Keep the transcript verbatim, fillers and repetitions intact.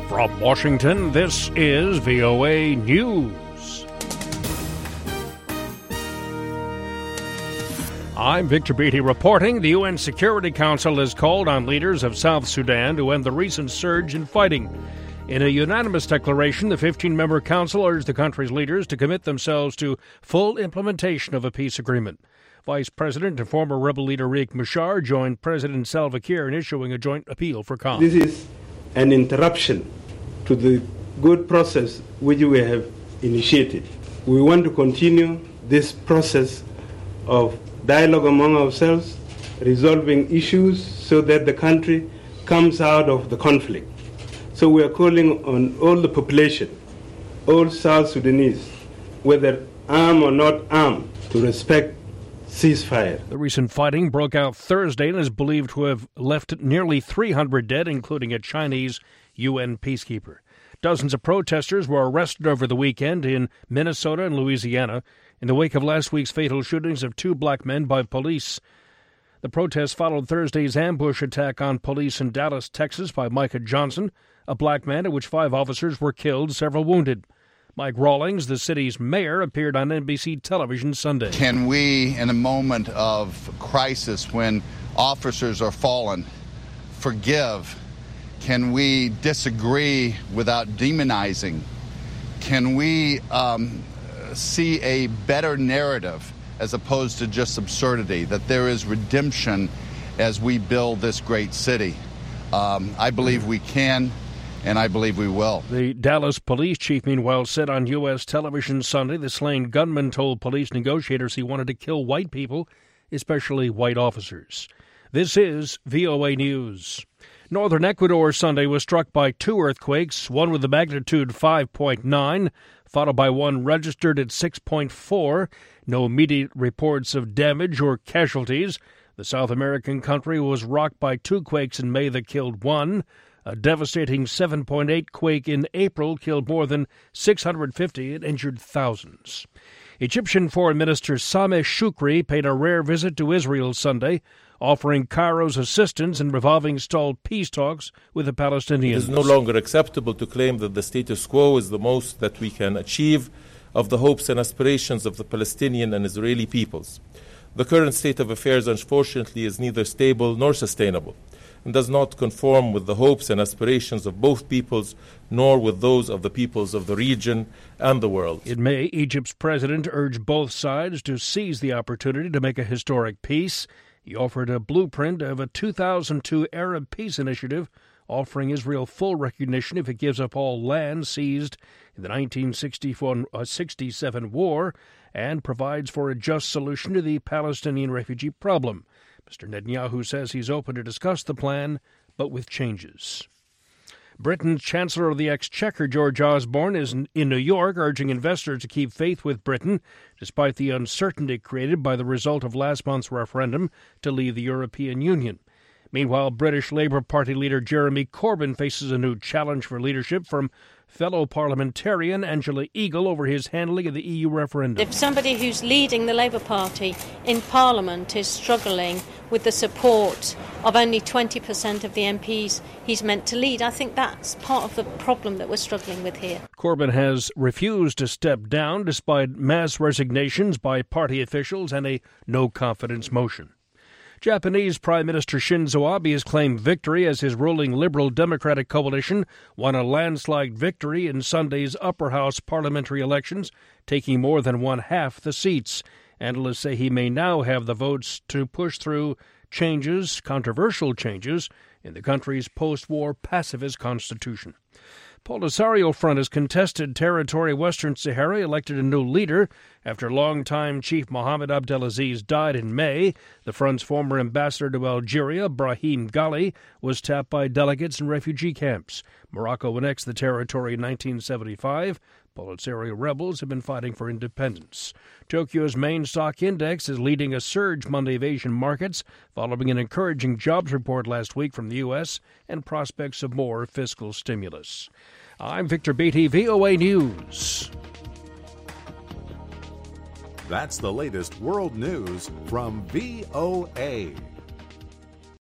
From Washington, this is V O A News. I'm Victor Beatty reporting. The U N Security Council has called on leaders of South Sudan to end the recent surge in fighting. In a unanimous declaration, the fifteen-member council urged the country's leaders to commit themselves to full implementation of a peace agreement. Vice President and former rebel leader Riek Machar joined President Salva Kiir in issuing a joint appeal for calm. This is an interruption to the good process which we have initiated. We want to continue this process of dialogue among ourselves, resolving issues so that the country comes out of the conflict. So we are calling on all the population, all South Sudanese, whether armed or not armed, to respect ceasefire. The recent fighting broke out Thursday and is believed to have left nearly three hundred dead, including a Chinese U N peacekeeper. Dozens of protesters were arrested over the weekend in Minnesota and Louisiana in the wake of last week's fatal shootings of two black men by police. The protests followed Thursday's ambush attack on police in Dallas, Texas by Micah Johnson, a black man at which five officers were killed, several wounded. Mike Rawlings, the city's mayor, appeared on N B C television Sunday. Can we, in a moment of crisis when officers are fallen, forgive? Can we disagree without demonizing? Can we um, see a better narrative as opposed to just absurdity, that there is redemption as we build this great city? Um, I believe we can, and I believe we will. The Dallas police chief, meanwhile, said on U S television Sunday the slain gunman told police negotiators he wanted to kill white people, especially white officers. This is V O A News. Northern Ecuador Sunday was struck by two earthquakes, one with a magnitude five point nine, followed by one registered at six point four. No immediate reports of damage or casualties. The South American country was rocked by two quakes in May that killed one. A devastating seven point eight quake in April killed more than six hundred fifty and injured thousands. Egyptian Foreign Minister Sameh Shoukry paid a rare visit to Israel Sunday, offering Cairo's assistance in reviving stalled peace talks with the Palestinians. It is no longer acceptable to claim that the status quo is the most that we can achieve of the hopes and aspirations of the Palestinian and Israeli peoples. The current state of affairs, unfortunately, is neither stable nor sustainable, and does not conform with the hopes and aspirations of both peoples, nor with those of the peoples of the region and the world. In May, Egypt's president urged both sides to seize the opportunity to make a historic peace. He offered a blueprint of a two thousand two Arab peace initiative, offering Israel full recognition if it gives up all land seized in the nineteen sixty-seven war and provides for a just solution to the Palestinian refugee problem. Mister Netanyahu says he's open to discuss the plan, but with changes. Britain's Chancellor of the Exchequer, George Osborne, is in New York urging investors to keep faith with Britain, despite the uncertainty created by the result of last month's referendum to leave the European Union. Meanwhile, British Labour Party leader Jeremy Corbyn faces a new challenge for leadership from fellow parliamentarian Angela Eagle over his handling of the E U referendum. If somebody who's leading the Labour Party in Parliament is struggling with the support of only twenty percent of the M Ps he's meant to lead, I think that's part of the problem that we're struggling with here. Corbyn has refused to step down despite mass resignations by party officials and a no-confidence motion. Japanese Prime Minister Shinzo Abe has claimed victory as his ruling Liberal Democratic coalition won a landslide victory in Sunday's upper house parliamentary elections, taking more than one-half the seats. Analysts say he may now have the votes to push through changes, controversial changes, in the country's post-war pacifist constitution. Polisario Front has contested territory Western Sahara, elected a new leader after longtime chief Mohammed Abdelaziz died in May. The front's former ambassador to Algeria, Brahim Ghali, was tapped by delegates in refugee camps. Morocco annexed the territory in nineteen seventy-five. Polisario rebels have been fighting for independence. Tokyo's main stock index is leading a surge Monday of Asian markets following an encouraging jobs report last week from the U S and prospects of more fiscal stimulus. I'm Victor Beatty, V O A News. That's the latest world news from V O A.